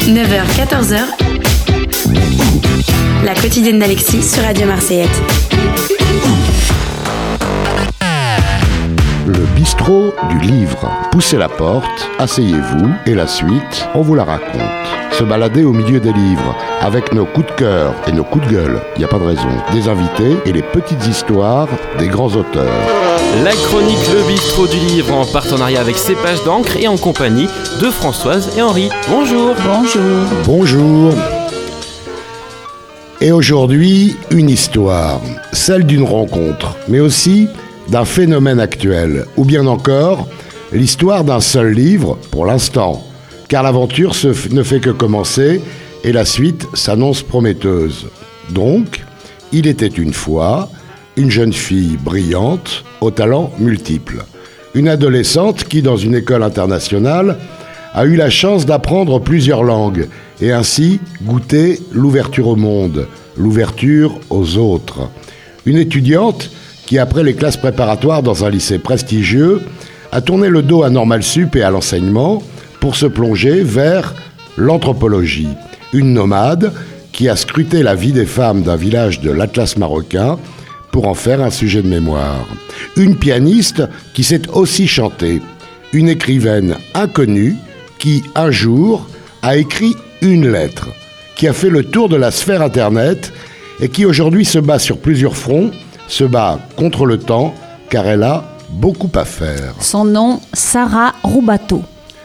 9h-14h, la quotidienne d'Alexis sur Radio Marseillette. Le bistrot du livre. Poussez la porte, asseyez-vous et la suite, on vous la raconte. Se balader au milieu des livres avec nos coups de cœur et nos coups de gueule, il n'y a pas de raison. Des invités et les petites histoires des grands auteurs. La chronique Le Bistrot du Livre en partenariat avec Cépage d'encre et en compagnie de Françoise et Henri. Bonjour. Bonjour. Bonjour. Et aujourd'hui, une histoire, celle d'une rencontre, mais aussi d'un phénomène actuel, ou bien encore l'histoire d'un seul livre pour l'instant, car l'aventure ne fait que commencer et la suite s'annonce prometteuse. Donc, il était une fois une jeune fille brillante, aux talents multiples. Une adolescente qui, dans une école internationale, a eu la chance d'apprendre plusieurs langues et ainsi goûter l'ouverture au monde, l'ouverture aux autres. Une étudiante qui, après les classes préparatoires dans un lycée prestigieux, a tourné le dos à Normal Sup et à l'enseignement pour se plonger vers l'anthropologie. Une nomade qui a scruté la vie des femmes d'un village de l'Atlas marocain pour en faire un sujet de mémoire. Une pianiste qui sait aussi chanter. Une écrivaine inconnue qui, un jour, a écrit une lettre, qui a fait le tour de la sphère Internet et qui aujourd'hui se bat sur plusieurs fronts, se bat contre le temps, car elle a beaucoup à faire. Son nom, Sarah Roubateau.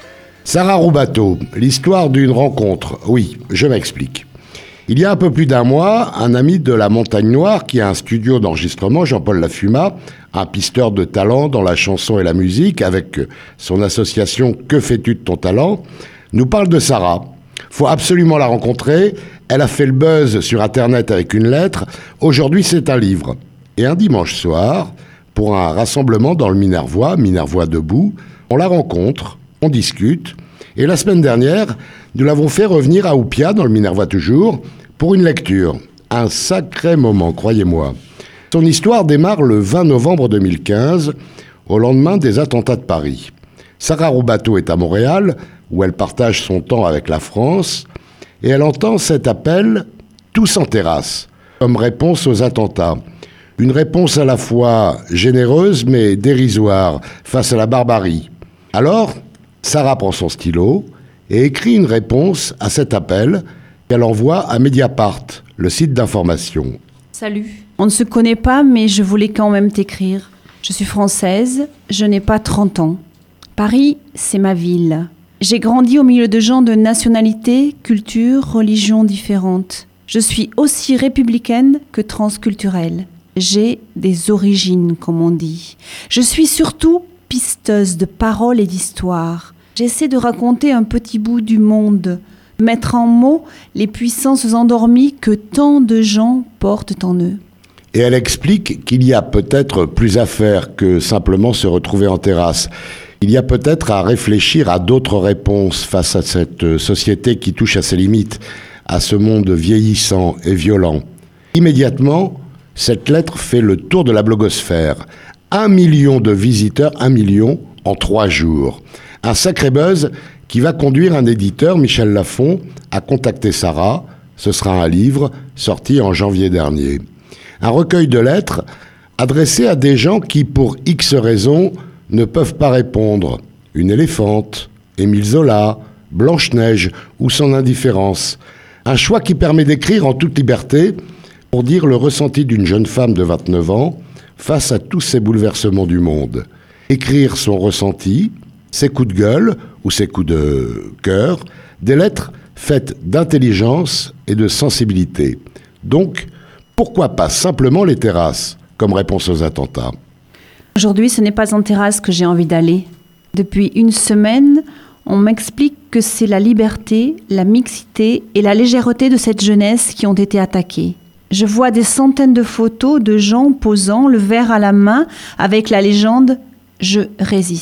Sarah Roubateau, l'histoire d'une rencontre. Oui, je m'explique. Il y a un peu plus d'un mois, un ami de la Montagne Noire, qui a un studio d'enregistrement, Jean-Paul Lafuma, un pisteur de talent dans la chanson et la musique, avec son association Que fais-tu de ton talent, nous parle de Sarah. Faut absolument la rencontrer. Elle a fait le buzz sur Internet avec une lettre. Aujourd'hui, c'est un livre. Et un dimanche soir, pour un rassemblement dans le Minervois debout, on la rencontre, on discute. Et la semaine dernière, nous l'avons fait revenir à Oupia, dans le Minervois toujours, pour une lecture. Un sacré moment, croyez-moi. Son histoire démarre le 20 novembre 2015, au lendemain des attentats de Paris. Sarah Roubateau est à Montréal, où elle partage son temps avec la France, et elle entend cet appel « Tous en terrasse », comme réponse aux attentats. Une réponse à la fois généreuse mais dérisoire face à la barbarie. Alors, Sarah prend son stylo et écrit une réponse à cet appel qu'elle envoie à Mediapart, le site d'information. Salut. On ne se connaît pas, mais je voulais quand même t'écrire. Je suis française, je n'ai pas 30 ans. Paris, c'est ma ville. J'ai grandi au milieu de gens de nationalités, cultures, religions différentes. Je suis aussi républicaine que transculturelle. J'ai des origines, comme on dit. Je suis surtout pisteuse de paroles et d'histoires. J'essaie de raconter un petit bout du monde, mettre en mots les puissances endormies que tant de gens portent en eux. Et elle explique qu'il y a peut-être plus à faire que simplement se retrouver en terrasse. Il y a peut-être à réfléchir à d'autres réponses face à cette société qui touche à ses limites, à ce monde vieillissant et violent. Immédiatement, cette lettre fait le tour de la blogosphère. 1 million de visiteurs, 1 million en 3 jours. Un sacré buzz qui va conduire un éditeur, Michel Lafon, à contacter Sarah. Ce sera un livre sorti en janvier dernier. Un recueil de lettres adressé à des gens qui, pour X raisons, ne peuvent pas répondre. Une éléphante, Émile Zola, Blanche-Neige ou son indifférence. Un choix qui permet d'écrire en toute liberté pour dire le ressenti d'une jeune femme de 29 ans face à tous ces bouleversements du monde. Écrire son ressenti, ses coups de gueule ou ses coups de cœur, des lettres faites d'intelligence et de sensibilité. Donc, pourquoi pas simplement les terrasses, comme réponse aux attentats ? Aujourd'hui, ce n'est pas en terrasse que j'ai envie d'aller. Depuis une semaine, on m'explique que c'est la liberté, la mixité et la légèreté de cette jeunesse qui ont été attaquées. Je vois des centaines de photos de gens posant le verre à la main avec la légende « Je résiste ».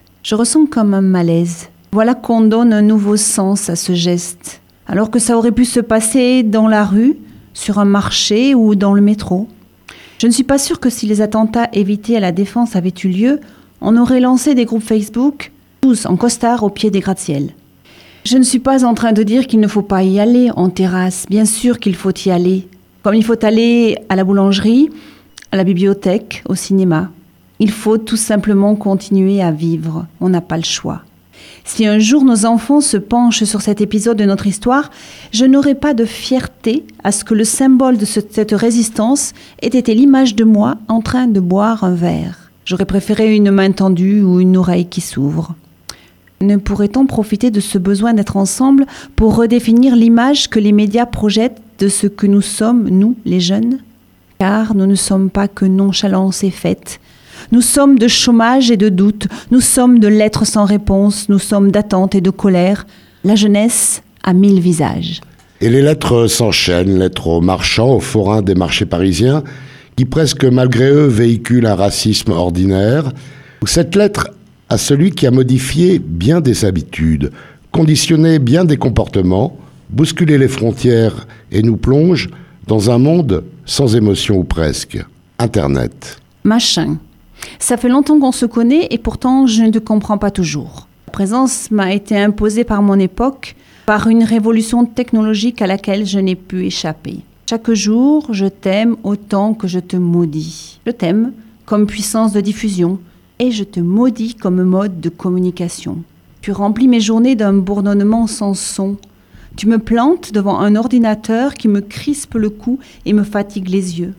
Je ressens comme un malaise. Voilà qu'on donne un nouveau sens à ce geste, alors que ça aurait pu se passer dans la rue, sur un marché ou dans le métro. Je ne suis pas sûre que si les attentats évités à la Défense avaient eu lieu, on aurait lancé des groupes Facebook, tous en costard au pied des gratte-ciel. Je ne suis pas en train de dire qu'il ne faut pas y aller en terrasse. Bien sûr qu'il faut y aller. Comme il faut aller à la boulangerie, à la bibliothèque, au cinéma. Il faut tout simplement continuer à vivre. On n'a pas le choix. Si un jour nos enfants se penchent sur cet épisode de notre histoire, je n'aurai pas de fierté à ce que le symbole de cette résistance ait été l'image de moi en train de boire un verre. J'aurais préféré une main tendue ou une oreille qui s'ouvre. Ne pourrait-on profiter de ce besoin d'être ensemble pour redéfinir l'image que les médias projettent de ce que nous sommes, nous, les jeunes ? Car nous ne sommes pas que nonchalance et fête. Nous sommes de chômage et de doute, nous sommes de lettres sans réponse, nous sommes d'attente et de colère. La jeunesse a 1000 visages. Et les lettres s'enchaînent, lettres aux marchands, aux forains des marchés parisiens, qui presque malgré eux véhiculent un racisme ordinaire, ou cette lettre à celui qui a modifié bien des habitudes, conditionné bien des comportements, bousculé les frontières et nous plonge dans un monde sans émotion ou presque. Internet. Machin. Ça fait longtemps qu'on se connaît et pourtant je ne te comprends pas toujours. La présence m'a été imposée par mon époque, par une révolution technologique à laquelle je n'ai pu échapper. Chaque jour, je t'aime autant que je te maudis. Je t'aime comme puissance de diffusion et je te maudis comme mode de communication. Tu remplis mes journées d'un bourdonnement sans son. Tu me plantes devant un ordinateur qui me crispe le cou et me fatigue les yeux.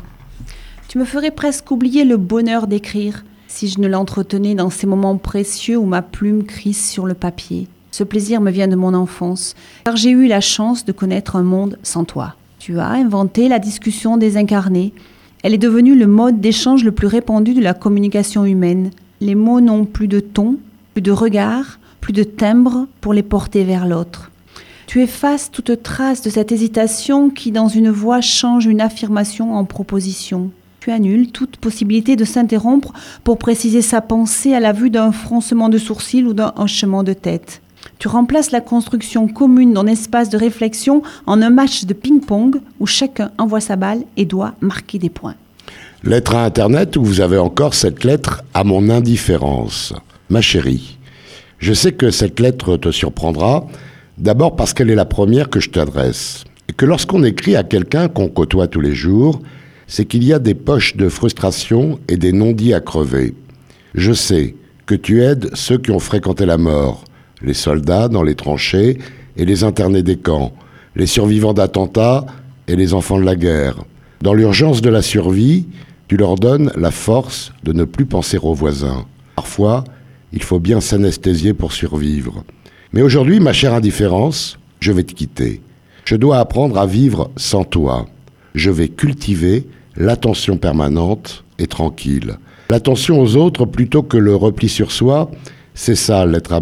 Tu me ferais presque oublier le bonheur d'écrire si je ne l'entretenais dans ces moments précieux où ma plume crisse sur le papier. Ce plaisir me vient de mon enfance, car j'ai eu la chance de connaître un monde sans toi. Tu as inventé la discussion désincarnée. Elle est devenue le mode d'échange le plus répandu de la communication humaine. Les mots n'ont plus de ton, plus de regard, plus de timbre pour les porter vers l'autre. Tu effaces toute trace de cette hésitation qui, dans une voix, change une affirmation en proposition. Tu annules toute possibilité de s'interrompre pour préciser sa pensée à la vue d'un froncement de sourcils ou d'un hochement de tête. Tu remplaces la construction commune d'un espace de réflexion en un match de ping-pong où chacun envoie sa balle et doit marquer des points. Lettre à Internet où vous avez encore cette lettre à mon indifférence. Ma chérie, je sais que cette lettre te surprendra, d'abord parce qu'elle est la première que je t'adresse. Et que lorsqu'on écrit à quelqu'un qu'on côtoie tous les jours, c'est qu'il y a des poches de frustration et des non-dits à crever. Je sais que tu aides ceux qui ont fréquenté la mort, les soldats dans les tranchées et les internés des camps, les survivants d'attentats et les enfants de la guerre. Dans l'urgence de la survie, tu leur donnes la force de ne plus penser aux voisins. Parfois, il faut bien s'anesthésier pour survivre. Mais aujourd'hui, ma chère indifférence, je vais te quitter. Je dois apprendre à vivre sans toi. Je vais cultiver l'attention permanente et tranquille. L'attention aux autres plutôt que le repli sur soi, c'est ça l'être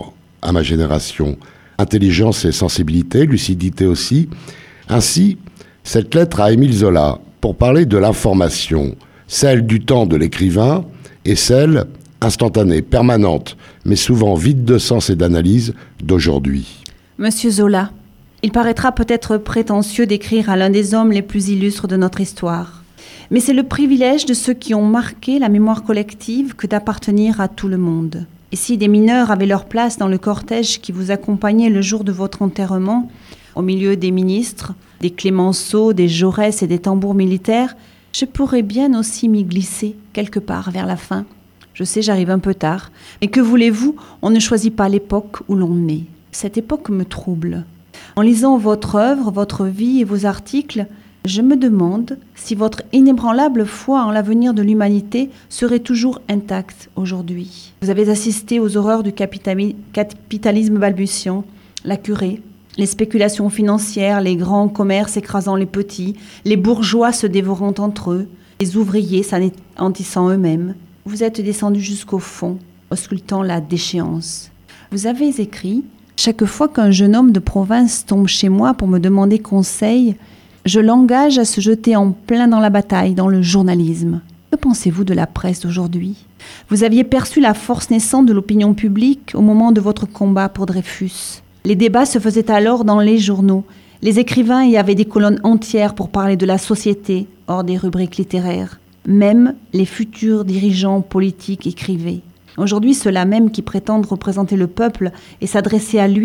à ma génération. Intelligence et sensibilité, lucidité aussi. Ainsi, cette lettre à Émile Zola, pour parler de l'information, celle du temps de l'écrivain et celle instantanée, permanente, mais souvent vide de sens et d'analyse d'aujourd'hui. Monsieur Zola, il paraîtra peut-être prétentieux d'écrire à l'un des hommes les plus illustres de notre histoire. Mais c'est le privilège de ceux qui ont marqué la mémoire collective que d'appartenir à tout le monde. Et si des mineurs avaient leur place dans le cortège qui vous accompagnait le jour de votre enterrement, au milieu des ministres, des Clémenceau, des Jaurès et des tambours militaires, je pourrais bien aussi m'y glisser quelque part vers la fin. Je sais, j'arrive un peu tard, mais que voulez-vous, on ne choisit pas l'époque où l'on naît. Cette époque me trouble. En lisant votre œuvre, votre vie et vos articles, je me demande si votre inébranlable foi en l'avenir de l'humanité serait toujours intacte aujourd'hui. Vous avez assisté aux horreurs du capitalisme balbutiant, la curée, les spéculations financières, les grands commerces écrasant les petits, les bourgeois se dévorant entre eux, les ouvriers s'anéantissant eux-mêmes. Vous êtes descendu jusqu'au fond, auscultant la déchéance. Vous avez écrit « Chaque fois qu'un jeune homme de province tombe chez moi pour me demander conseil, je l'engage à se jeter en plein dans la bataille, dans le journalisme. » Que pensez-vous de la presse d'aujourd'hui ? Vous aviez perçu la force naissante de l'opinion publique au moment de votre combat pour Dreyfus. Les débats se faisaient alors dans les journaux. Les écrivains y avaient des colonnes entières pour parler de la société, hors des rubriques littéraires. Même les futurs dirigeants politiques écrivaient. Aujourd'hui, ceux-là même qui prétendent représenter le peuple et s'adresser à lui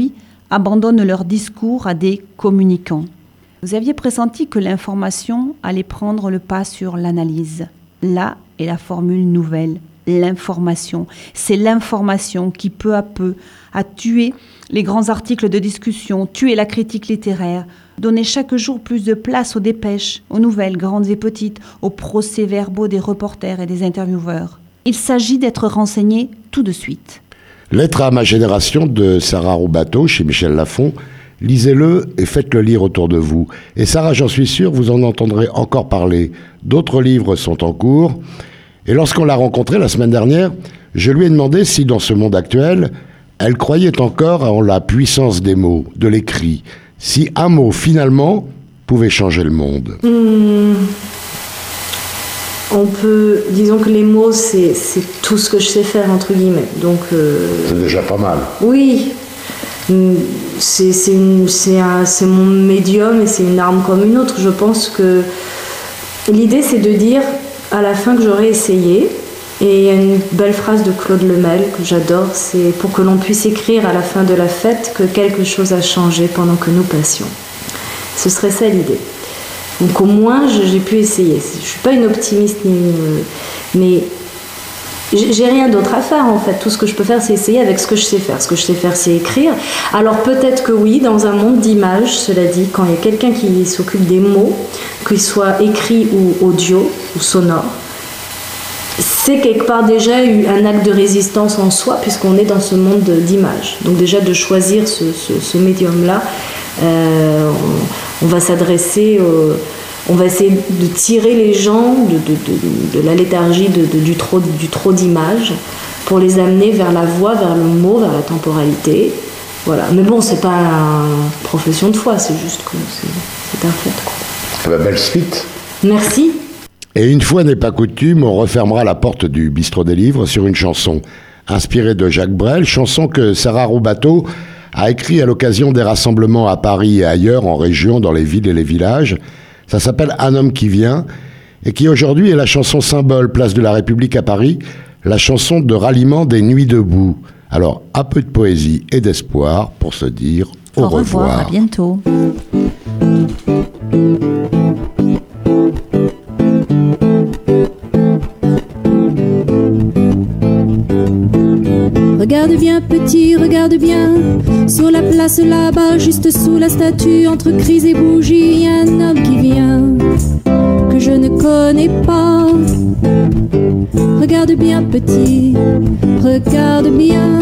abandonnent leur discours à des communicants. Vous aviez pressenti que l'information allait prendre le pas sur l'analyse. Là est la formule nouvelle, l'information. C'est l'information qui, peu à peu, a tué les grands articles de discussion, tué la critique littéraire, donné chaque jour plus de place aux dépêches, aux nouvelles, grandes et petites, aux procès-verbaux des reporters et des intervieweurs. Il s'agit d'être renseigné tout de suite. Lettre à ma génération de Sarah Roubateau chez Michel Lafon. Lisez-le et faites-le lire autour de vous. Et Sarah, j'en suis sûr, vous en entendrez encore parler. D'autres livres sont en cours. Et lorsqu'on l'a rencontrée la semaine dernière, je lui ai demandé si, dans ce monde actuel, elle croyait encore en la puissance des mots, de l'écrit. Si un mot, finalement, pouvait changer le monde. On peut... Disons que les mots, c'est tout ce que je sais faire, entre guillemets. Donc, c'est déjà pas mal. Oui. C'est mon médium et c'est une arme comme une autre. Je pense que l'idée, c'est de dire à la fin que j'aurais essayé. Et il y a une belle phrase de Claude Lemel que j'adore, c'est pour que l'on puisse écrire à la fin de la fête que quelque chose a changé pendant que nous passions. Ce serait ça l'idée. Donc au moins j'ai pu essayer. Je suis pas une optimiste mais j'ai rien d'autre à faire en fait. Tout ce que je peux faire, c'est essayer avec ce que je sais faire. Ce que je sais faire, c'est écrire. Alors peut-être que oui, dans un monde d'images, cela dit, quand il y a quelqu'un qui s'occupe des mots, qu'ils soient écrits ou audio ou sonores, c'est quelque part déjà un acte de résistance en soi, puisqu'on est dans ce monde d'images. Donc déjà de choisir ce médium-là, on va s'adresser... On va essayer de tirer les gens de la léthargie du trop d'images pour les amener vers la voix, vers le mot, vers la temporalité. Voilà. Mais bon, c'est pas une profession de foi, c'est juste que c'est un fait, quoi. Belle suite. Merci. Et une fois n'est pas coutume, on refermera la porte du bistrot des livres sur une chanson inspirée de Jacques Brel, chanson que Sarah Roubateau a écrite à l'occasion des rassemblements à Paris et ailleurs, en région, dans les villes et les villages. Ça s'appelle « Un homme qui vient » et qui aujourd'hui est la chanson symbole, place de la République à Paris, la chanson de ralliement des Nuits debout. Alors, un peu de poésie et d'espoir pour se dire au revoir. À bientôt. Regarde bien petit, regarde bien, sur la place là-bas, juste sous la statue, entre cris et bougies, y a un homme qui vient, que je ne connais pas. Regarde bien petit, regarde bien.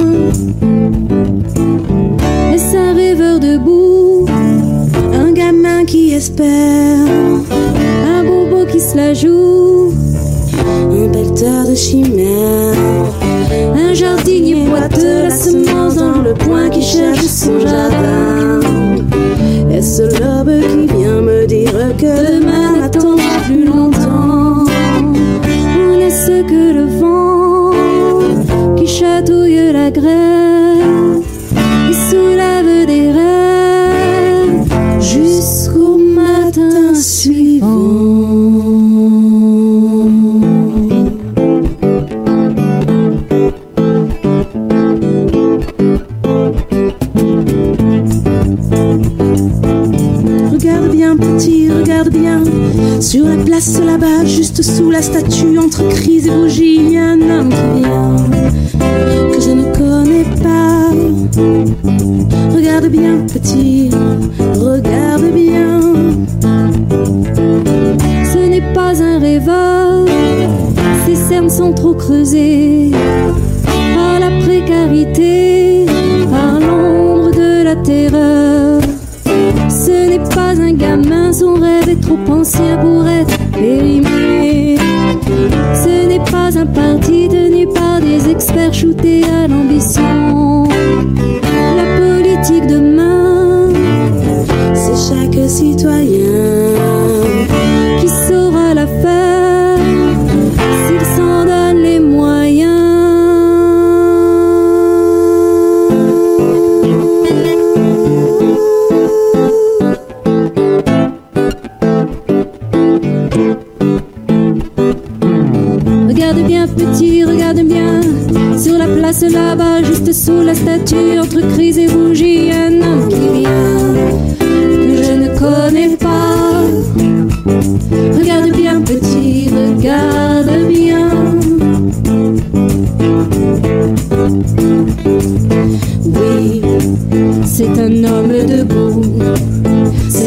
Est-ce un rêveur debout, un gamin qui espère, un bobo qui se la joue, un pelleteur de chimères, un jardinier boiteux, la semence dans le coin qui cherche son jardin. Est-ce l'aube qui vient me dire que demain n'attendra plus longtemps? Ou n'est-ce que le vent qui chatouille la grève et soulève des rêves jusqu'au matin suivant? Sur la place là-bas, juste sous la statue, entre cris et bougies, il y a un homme qui vient, que je ne connais pas. Regarde bien petit, regarde bien. Ce n'est pas un rêveur, ses cernes sont trop creusées par la précarité, par l'ombre de la terreur. Ce n'est pas un gamin, son rêve est trop ancien pour être périmé. Ce n'est pas un parti tenu par des experts shootés à l'ambition. La politique demain, c'est chaque citoyen qui saura la faire s'il s'en donne les moyens. Regarde bien petit, regarde bien, sur la place là-bas, juste sous la statue, entre cris et bougies, un homme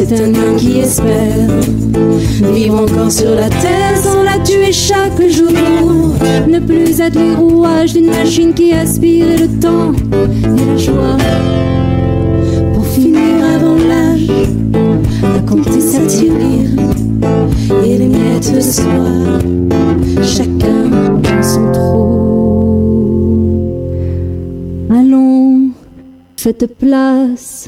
c'est un homme qui espère vivre encore sur la terre sans la tuer chaque jour. Ne plus être les rouages d'une machine qui aspire le temps et la joie. Pour finir avant l'âge, à compter sa tirelire et les miettes le soir, chacun dans son trou. Allons, faites place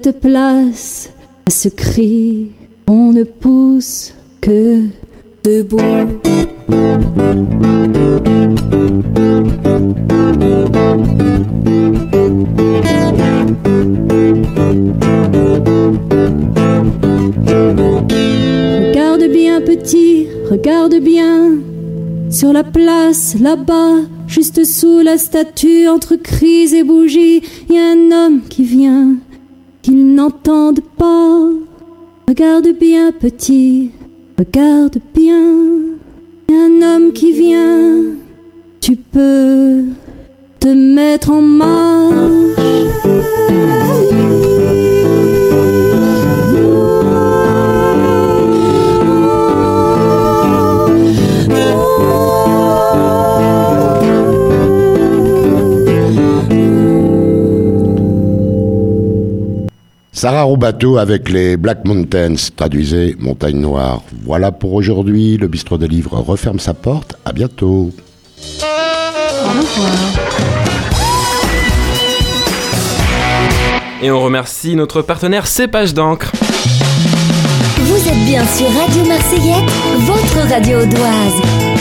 à ce cri, on ne pousse que debout. Regarde bien petit, regarde bien, sur la place là-bas, juste sous la statue, entre cris et bougies, y a un homme qui vient, qu'ils n'entendent pas. Regarde bien petit, regarde bien, y a un homme qui vient, tu peux te mettre en marche. Sarah Roubateau avec les Black Mountains, traduisez Montagne Noire. Voilà pour aujourd'hui, le bistrot des livres referme sa porte, à bientôt. Au revoir. Et on remercie notre partenaire Cépage d'encre. Vous êtes bien sur Radio Marseillette, votre radio audoise.